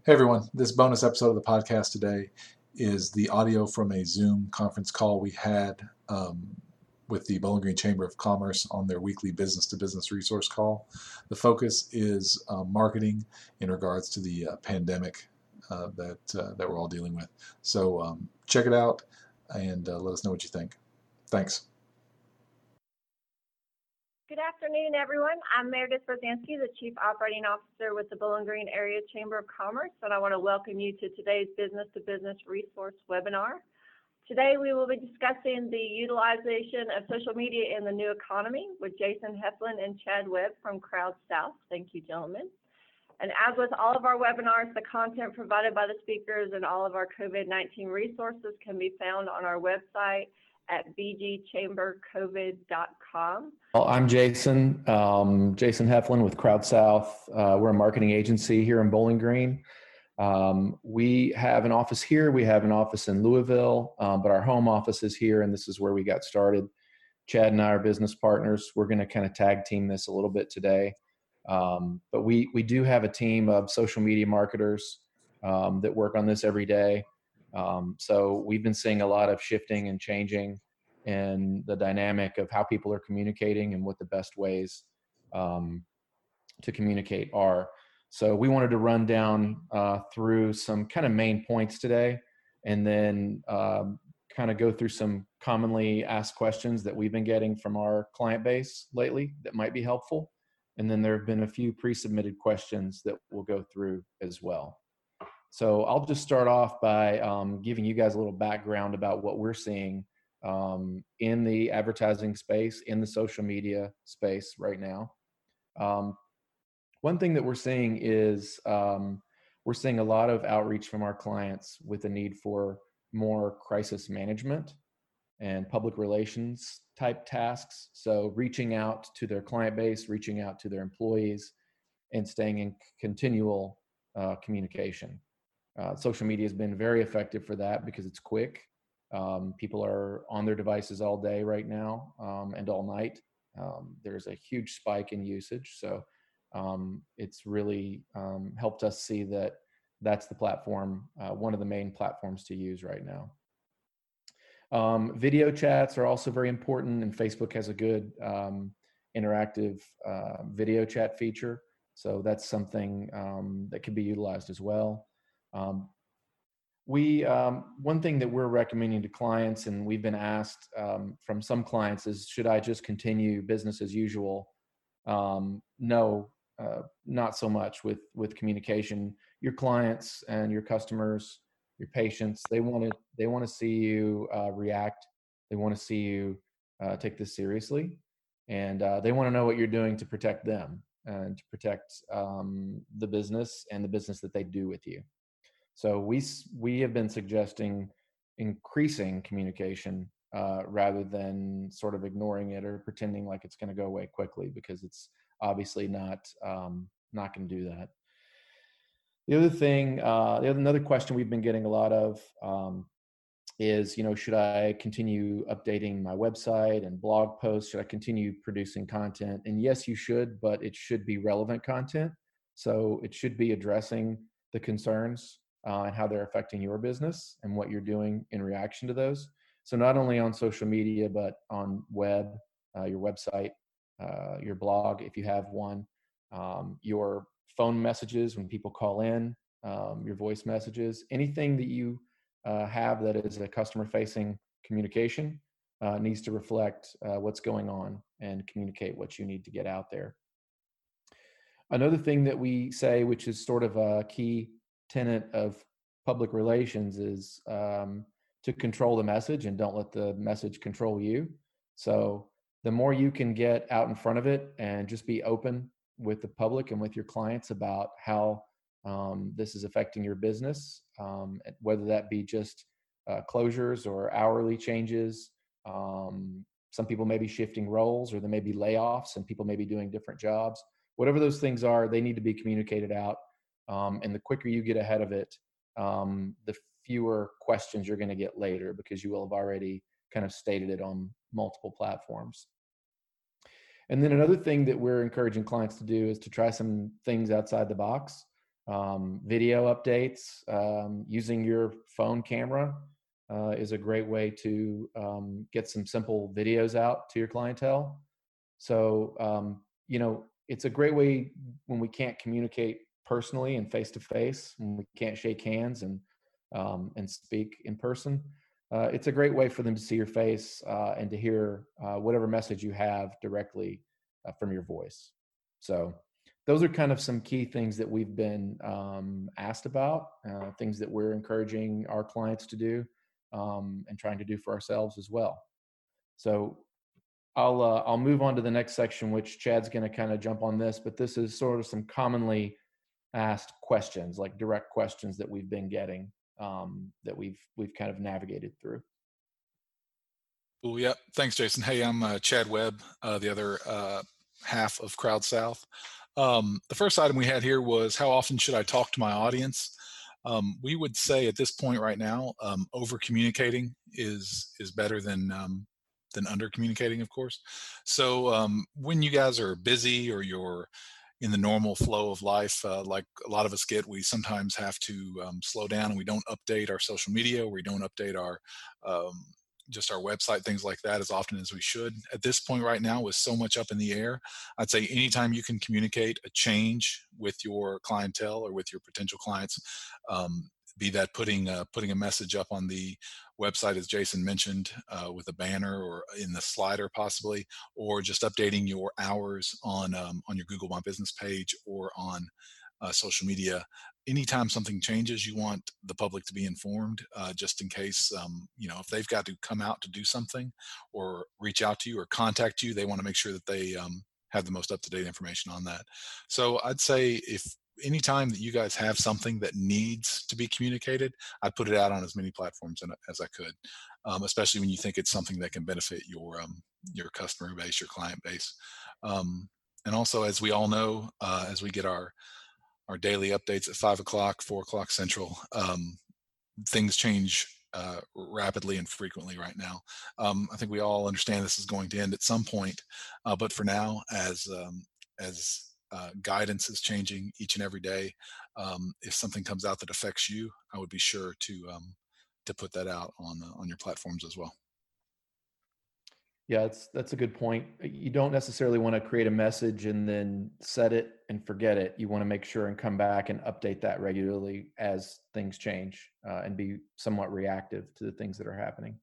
Hey everyone, this bonus episode of the podcast today is the audio from a Zoom conference call we had with the Bowling Green Chamber of Commerce on their weekly business to business resource call. The focus is marketing in regards to the pandemic that we're all dealing with. So check it out and let us know what you think. Thanks. Good afternoon, everyone. I'm Meredith Brzezinski, the Chief Operating Officer with the Bowling Green Area Chamber of Commerce, and I want to welcome you to today's Business to Business Resource webinar. Today, we will be discussing the utilization of social media in the new economy with Jason Heflin and Chad Webb from CrowdSouth. Thank you, gentlemen. And as with all of our webinars, the content provided by the speakers and all of our COVID-19 resources can be found on our website at bgchambercovid.com. Well, I'm Jason Heflin with CrowdSouth. We're a marketing agency here in Bowling Green. We have an office here. We have an office in Louisville, but our home office is here, and this is where we got started. Chad and I are business partners. We're going to kind of tag team this a little bit today. But we do have a team of social media marketers that work on this every day. So we've been seeing a lot of shifting and changing in the dynamic of how people are communicating and what the best ways to communicate are. So we wanted to run down through some kind of main points today, and then kind of go through some commonly asked questions that we've been getting from our client base lately that might be helpful. And then there have been a few pre-submitted questions that we'll go through as well. So I'll just start off by giving you guys a little background about what we're seeing in the advertising space, in the social media space right now. One thing that we're seeing is we're seeing a lot of outreach from our clients with a need for more crisis management and public relations type tasks. So reaching out to their client base, reaching out to their employees, and staying in continual communication. Social media has been very effective for that because it's quick. People are on their devices all day right now and all night. There's a huge spike in usage. So it's really helped us see that that's the platform, one of the main platforms to use right now. Video chats are also very important, and Facebook has a good interactive video chat feature. So that's something that can be utilized as well. One thing that we're recommending to clients, and we've been asked from some clients, is should I just continue business as usual? No, not so much with communication. Your clients and your customers, your patients, they want to see you react. They want to see you take this seriously, and they want to know what you're doing to protect them and to protect the business and the business that they do with you. So we have been suggesting increasing communication rather than sort of ignoring it or pretending like it's going to go away quickly, because it's obviously not going to do that. The other thing, another question we've been getting a lot of is, should I continue updating my website and blog posts? Should I continue producing content? And yes, you should, but it should be relevant content. So it should be addressing the concerns and how they're affecting your business and what you're doing in reaction to those. So not only on social media, but on web, your website, your blog, if you have one, your phone messages when people call in, your voice messages, anything that you have that is a customer-facing communication needs to reflect what's going on and communicate what you need to get out there. Another thing that we say, which is sort of a key tenet of public relations, is to control the message and don't let the message control you. So the more you can get out in front of it and just be open with the public and with your clients about how this is affecting your business, whether that be just closures or hourly changes. Some people may be shifting roles, or there may be layoffs and people may be doing different jobs. Whatever those things are, they need to be communicated out. And the quicker you get ahead of it, the fewer questions you're going to get later, because you will have already kind of stated it on multiple platforms. And then another thing that we're encouraging clients to do is to try some things outside the box. Video updates using your phone camera is a great way to get some simple videos out to your clientele. So, it's a great way when we can't communicate personally and face to face, when we can't shake hands and speak in person. It's a great way for them to see your face and to hear whatever message you have directly from your voice. So, those are kind of some key things that we've been asked about, things that we're encouraging our clients to do and trying to do for ourselves as well. So I'll move on to the next section, which Chad's going to kind of jump on this, but this is sort of some commonly asked questions, like direct questions that we've been getting that we've kind of navigated through. Cool. Yep. Thanks, Jason. Hey, I'm Chad Webb, the other half of Crowd South. The first item we had here was, how often should I talk to my audience? We would say at this point right now, over communicating is better than under communicating, of course. So when you guys are busy or you're in the normal flow of life, like a lot of us get, we sometimes have to slow down and we don't update our social media, we don't update our just our website, things like that, as often as we should. At this point right now, with so much up in the air, I'd say anytime you can communicate a change with your clientele or with your potential clients, be that putting a message up on the website, as Jason mentioned, with a banner or in the slider possibly, or just updating your hours on your Google My Business page or on social media. Anytime something changes, you want the public to be informed, just in case, if they've got to come out to do something or reach out to you or contact you, they want to make sure that they have the most up-to-date information on that. So I'd say if anytime that you guys have something that needs to be communicated, I'd put it out on as many platforms as I could, especially when you think it's something that can benefit your customer base, your client base. And also, as we all know, as we get our daily updates at 5 o'clock, 4 o'clock Central, things change rapidly and frequently right now. I think we all understand this is going to end at some point, but for now, as guidance is changing each and every day, if something comes out that affects you, I would be sure to put that out on your platforms as well. Yeah, that's a good point. You don't necessarily want to create a message and then set it and forget it. You want to make sure and come back and update that regularly as things change and be somewhat reactive to the things that are happening.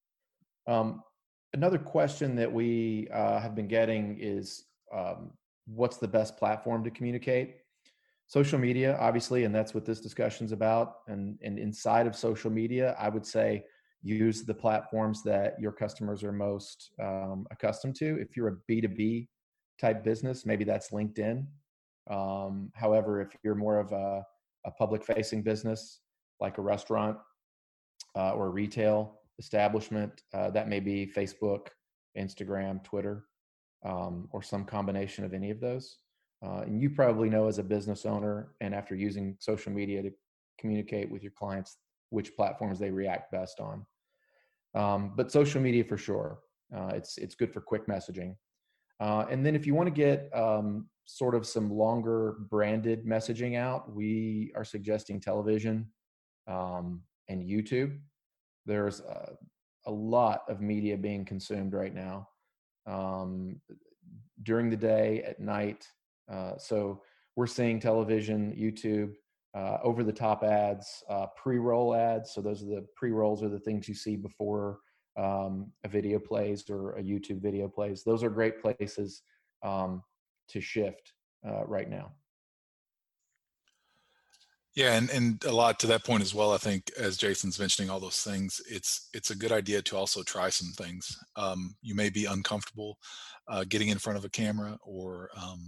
Another question that we have been getting is, what's the best platform to communicate? Social media, obviously, and that's what this discussion's about. And inside of social media, I would say use the platforms that your customers are most accustomed to. If you're a B2B type business, maybe that's LinkedIn. However, if you're more of a public facing business, like a restaurant or a retail establishment, that may be Facebook, Instagram, Twitter, or some combination of any of those. And you probably know, as a business owner and after using social media to communicate with your clients, which platforms they react best on. But social media for sure. It's good for quick messaging. And then if you want to get sort of some longer branded messaging out, we are suggesting television and YouTube. There's a lot of media being consumed right now during the day, at night. So we're seeing television, YouTube, over-the-top ads, pre-roll ads. So those are the pre-rolls, are the things you see before a video plays or a YouTube video plays. Those are great places to shift right now. Yeah, and a lot to that point as well. I think, as Jason's mentioning all those things, it's a good idea to also try some things. You may be uncomfortable getting in front of a camera or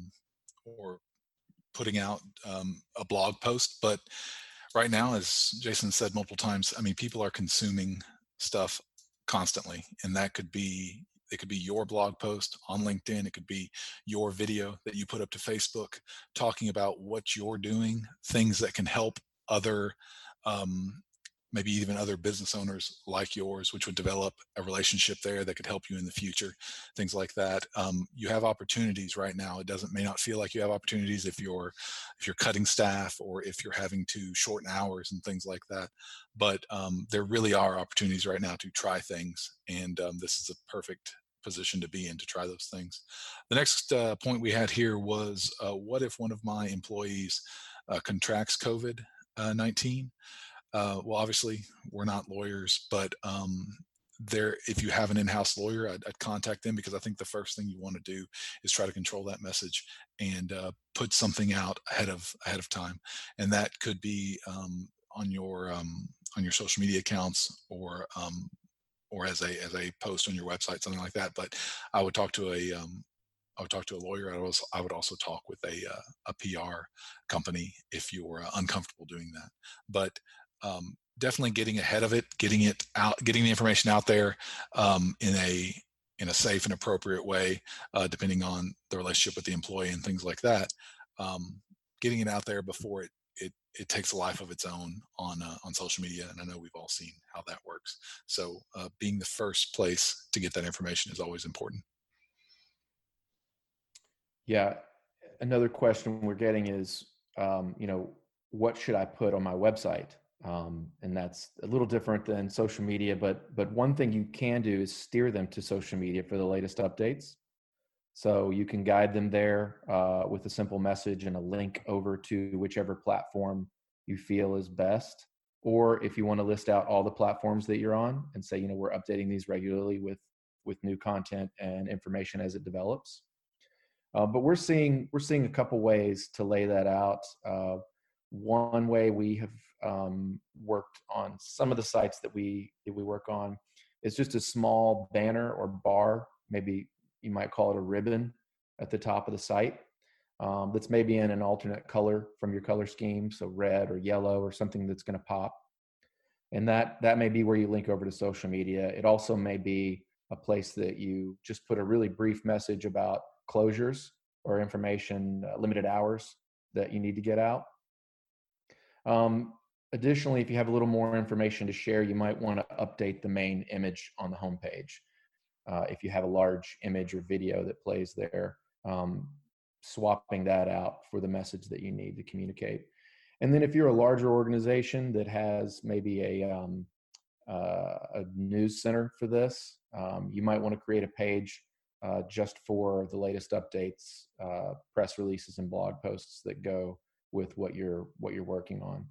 putting out a blog post, but right now, as Jason said multiple times, I mean, people are consuming stuff constantly, and it could be your blog post on LinkedIn. It could be your video that you put up to Facebook talking about what you're doing, things that can help other maybe even other business owners like yours, which would develop a relationship there that could help you in the future, things like that. You have opportunities right now. It may not feel like you have opportunities if you're cutting staff or if you're having to shorten hours and things like that. But there really are opportunities right now to try things, and this is a perfect position to be in to try those things. The next point we had here was, what if one of my employees contracts COVID-19? Well, obviously, we're not lawyers, but if you have an in-house lawyer, I'd contact them, because I think the first thing you want to do is try to control that message and put something out ahead of time, and that could be on your social media accounts, or as a post on your website, something like that. But I would talk to a lawyer. I would also talk with a PR company if you're uncomfortable doing that. But definitely getting ahead of it, getting the information out there in a safe and appropriate way, depending on the relationship with the employee and things like that. Getting it out there before it takes a life of its own on social media, and I know we've all seen how that works. So being the first place to get that information is always important. Yeah. Another question we're getting is, what should I put on my website? And that's a little different than social media, but one thing you can do is steer them to social media for the latest updates. So you can guide them there with a simple message and a link over to whichever platform you feel is best. Or if you want to list out all the platforms that you're on and say, we're updating these regularly with new content and information as it develops. But we're seeing a couple ways to lay that out. One way we have worked on some of the sites that we work on is just a small banner or bar, maybe you might call it a ribbon, at the top of the site, that's maybe in an alternate color from your color scheme, so red or yellow or something that's going to pop. And that may be where you link over to social media. It also may be a place that you just put a really brief message about closures or information, limited hours that you need to get out. Additionally, if you have a little more information to share, you might want to update the main image on the homepage. If you have a large image or video that plays there, swapping that out for the message that you need to communicate. And then if you're a larger organization that has maybe a news center for this, you might want to create a page just for the latest updates, press releases, and blog posts that go with what you're working on.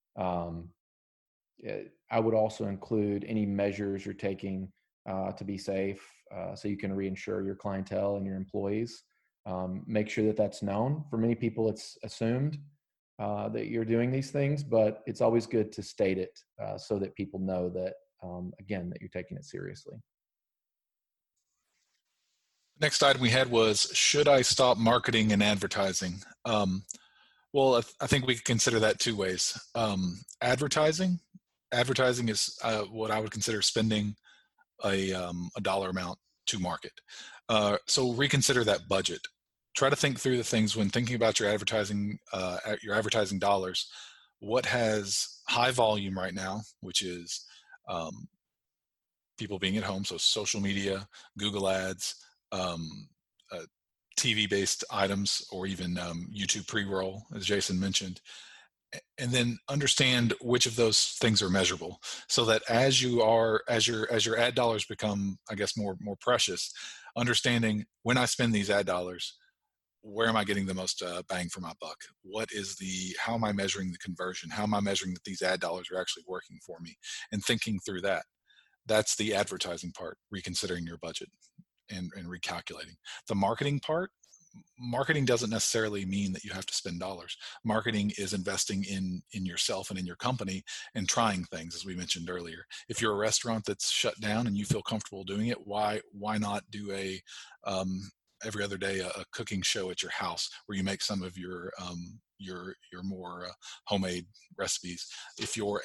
I would also include any measures you're taking to be safe, so you can reinsure your clientele and your employees. Make sure that that's known. For many people, it's assumed that you're doing these things, but it's always good to state it so that people know that, again, that you're taking it seriously. Next item we had was, should I stop marketing and advertising? Well, I think we could consider that two ways. Advertising is what I would consider spending a dollar amount to market. So reconsider that budget. Try to think through the things when thinking about your advertising dollars. What has high volume right now, which is people being at home, so social media, Google Ads, TV-based items, or even YouTube pre-roll, as Jason mentioned, and then understand which of those things are measurable, so that as your ad dollars become, I guess, more precious, understanding, when I spend these ad dollars, where am I getting the most bang for my buck? How am I measuring the conversion? How am I measuring that these ad dollars are actually working for me? And thinking through that. That's the advertising part, reconsidering your budget and recalculating. The marketing part, marketing doesn't necessarily mean that you have to spend dollars. Marketing is investing in yourself and in your company and trying things, as we mentioned earlier. If you're a restaurant that's shut down and you feel comfortable doing it, why not do every other day a cooking show at your house where you make some of your more homemade recipes? If you're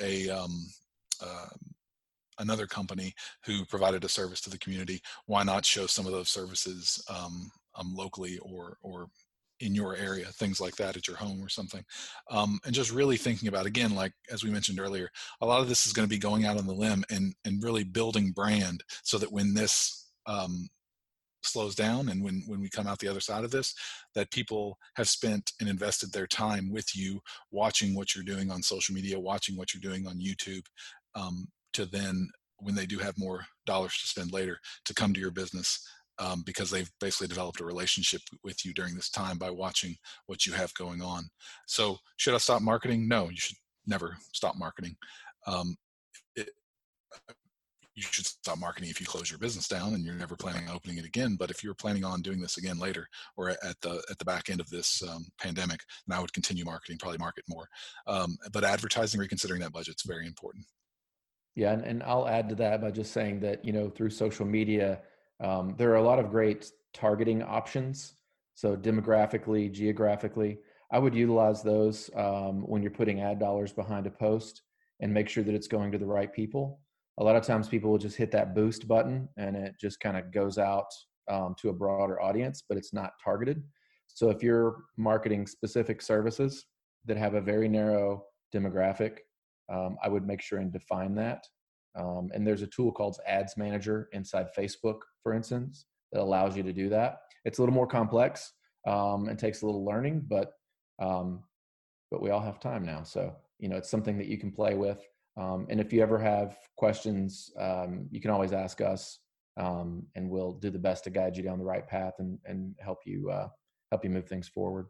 another company who provided a service to the community, why not show some of those services locally or in your area, things like that at your home or something. And just really thinking about, again, like as we mentioned earlier, a lot of this is going to be going out on the limb and really building brand so that when this slows down and when we come out the other side of this, that people have spent and invested their time with you, watching what you're doing on social media, watching what you're doing on YouTube, to then, when they do have more dollars to spend later, to come to your business, because they've basically developed a relationship with you during this time by watching what you have going on. So should I stop marketing? No, you should never stop marketing. It, you should stop marketing if you close your business down and you're never planning on opening it again. But if you're planning on doing this again later, or at the back end of this pandemic, then I would continue marketing, probably market more. But advertising, reconsidering that budget is very important. Yeah, and I'll add to that by just saying that, through social media, there are a lot of great targeting options. So demographically, geographically, I would utilize those when you're putting ad dollars behind a post, and make sure that it's going to the right people. A lot of times people will just hit that boost button and it just kind of goes out to a broader audience, but it's not targeted. So if you're marketing specific services that have a very narrow demographic, I would make sure and define that. And there's a tool called Ads Manager inside Facebook, for instance, that allows you to do that. It's a little more complex and takes a little learning, but we all have time now. So, it's something that you can play with. And if you ever have questions, you can always ask us, and we'll do the best to guide you down the right path and help you move things forward.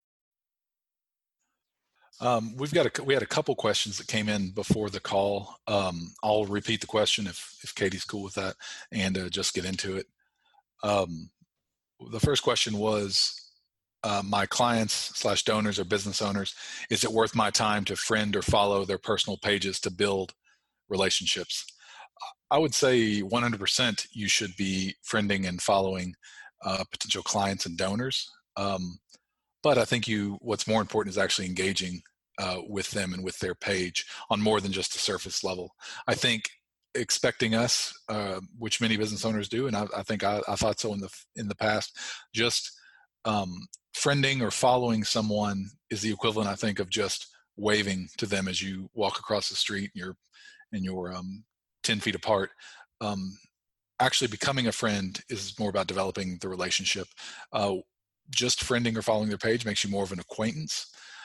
We had a couple questions that came in before the call. I'll repeat the question if Katie's cool with that, and just get into it. The first question was, my clients / donors or business owners, is it worth my time to friend or follow their personal pages to build relationships? I would say 100% you should be friending and following potential clients and donors. But I think what's more important is actually engaging with them and with their page on more than just a surface level. I think expecting us, which many business owners do, and I think I thought so in the past, just friending or following someone is the equivalent, I think, of just waving to them as you walk across the street and you're 10 feet apart. Actually becoming a friend is more about developing the relationship. Just friending or following their page makes you more of an acquaintance.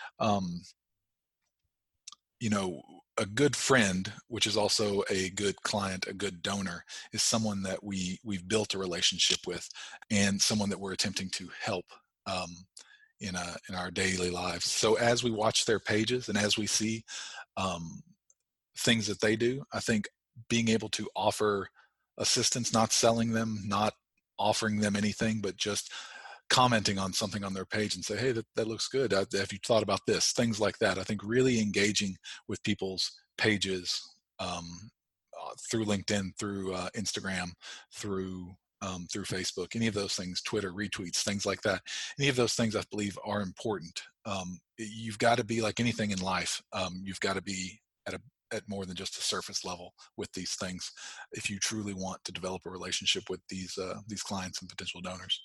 A good friend, which is also a good client, a good donor, is someone that we've built a relationship with, and someone that we're attempting to help in our daily lives. So as we watch their pages and as we see things that they do, I think being able to offer assistance, not selling them, not offering them anything, but just commenting on something on their page and say, hey, that looks good. Have you thought about this? Things like that. I think really engaging with people's pages through LinkedIn, through Instagram, through Facebook, any of those things, Twitter, retweets, things like that. Any of those things I believe are important. You've got to be like anything in life. You've got to be at more than just a surface level with these things if you truly want to develop a relationship with these clients and potential donors.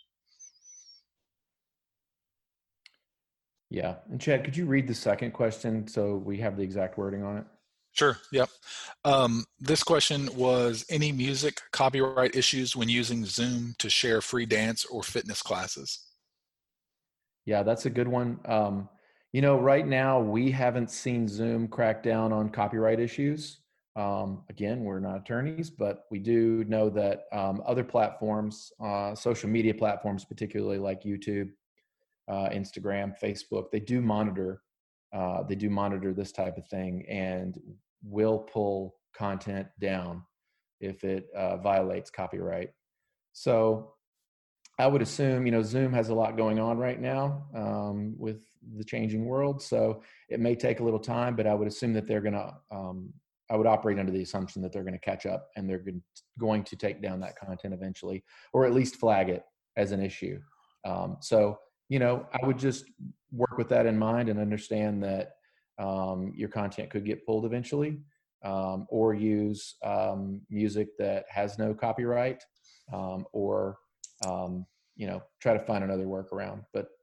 Yeah. And Chad, could you read the second question so we have the exact wording on it? Sure. Yep. This question was, any music copyright issues when using Zoom to share free dance or fitness classes? Yeah, that's a good one. Right now we haven't seen Zoom crack down on copyright issues. Again, we're not attorneys, but we do know that other platforms, social media platforms, particularly like YouTube, Instagram, Facebook, they do monitor this type of thing and will pull content down if it violates copyright. So I would assume, Zoom has a lot going on right now with the changing world. So it may take a little time, but I would assume that they're going to, I would operate under the assumption that they're going to catch up and they're going to take down that content eventually, or at least flag it as an issue. I would just work with that in mind and understand that your content could get pulled eventually, or use music that has no copyright, or try to find another workaround. But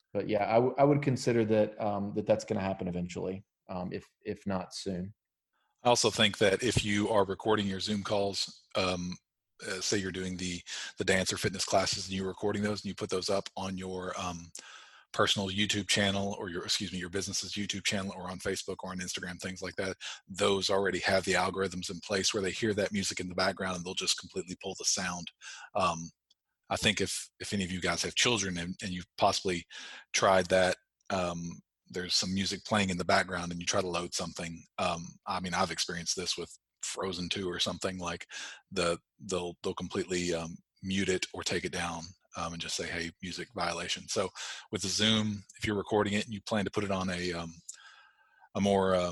but yeah, I would consider that that's going to happen eventually, if not soon. I also think that if you are recording your Zoom calls, say you're doing the dance or fitness classes and you're recording those and you put those up on your personal YouTube channel or your business's YouTube channel or on Facebook or on Instagram, things like that, those already have the algorithms in place where they hear that music in the background and they'll just completely pull the sound. I think if any of you guys have children and you've possibly tried that, there's some music playing in the background and you try to load something. I mean, I've experienced this with Frozen 2 or something, like they'll completely mute it or take it down and just say, hey, music violation. So with the Zoom, if you're recording it and you plan to put it on a more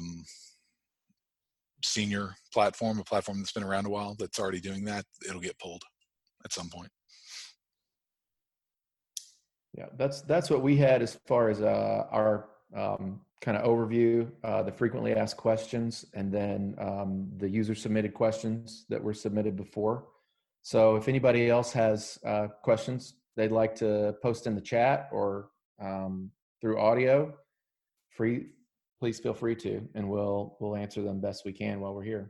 senior platform, a platform that's been around a while that's already doing that, it'll get pulled at some point. Yeah, that's what we had as far as our kind of overview, the frequently asked questions, and then the user submitted questions that were submitted before. So if anybody else has questions they'd like to post in the chat or through audio, please feel free to, and we'll answer them best we can while we're here.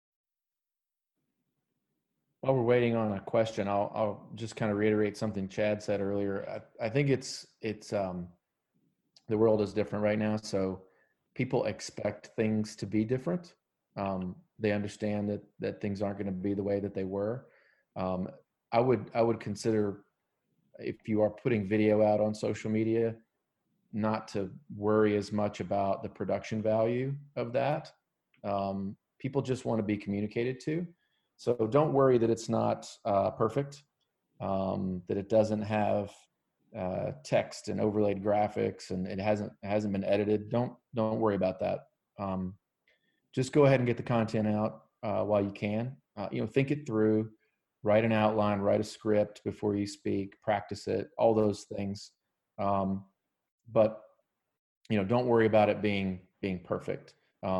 While we're waiting on a question, I'll just kind of reiterate something Chad said earlier. I think it's the world is different right now, so people expect things to be different. They understand that things aren't going to be the way that they were. I would consider, if you are putting video out on social media, not to worry as much about the production value of that. People just want to be communicated to. So don't worry that it's not perfect, that it doesn't have text and overlaid graphics and it hasn't been edited. Don't worry about that. Just go ahead and get the content out while you can. Think it through, write an outline, write a script before you speak, practice it, all those things. But don't worry about it being perfect.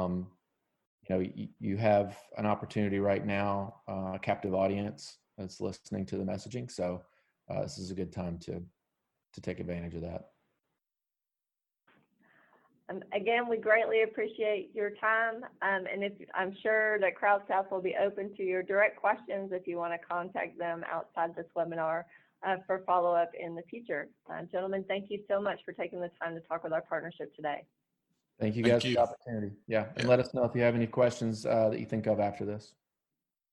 You have an opportunity right now, a captive audience that's listening to the messaging. So this is a good time to take advantage of that. Again, we greatly appreciate your time. And I'm sure that CrowdSouth will be open to your direct questions if you want to contact them outside this webinar for follow-up in the future. Gentlemen, thank you so much for taking the time to talk with our partnership today. Thank you guys for the opportunity. Yeah. And let us know if you have any questions that you think of after this.